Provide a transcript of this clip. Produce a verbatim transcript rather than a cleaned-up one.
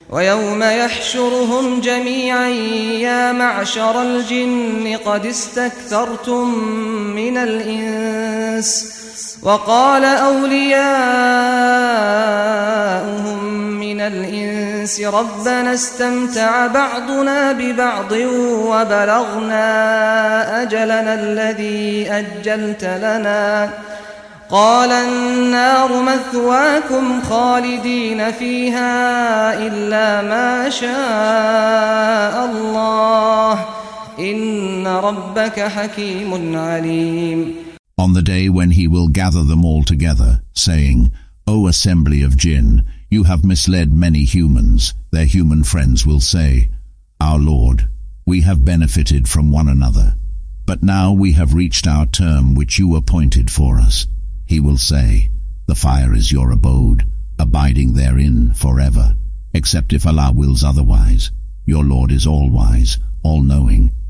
ويوم يحشرهم جميعا يا معشر الجن قد استكثرتم من الإنس وقال أولياؤهم من الإنس ربنا استمتع بعضنا ببعض وبلغنا أجلنا الذي أجلت لنا قال النار مثواكم خالدين فيها إلا ما شاء الله إن ربك حكيم عليم. On the day when he will gather them all together, saying, O assembly of jinn, you have misled many humans, their human friends will say, Our Lord, we have benefited from one another, but now we have reached our term which you appointed for us. He will say, The fire is your abode, abiding therein forever, except if Allah wills otherwise. Your Lord is all-wise, all-knowing.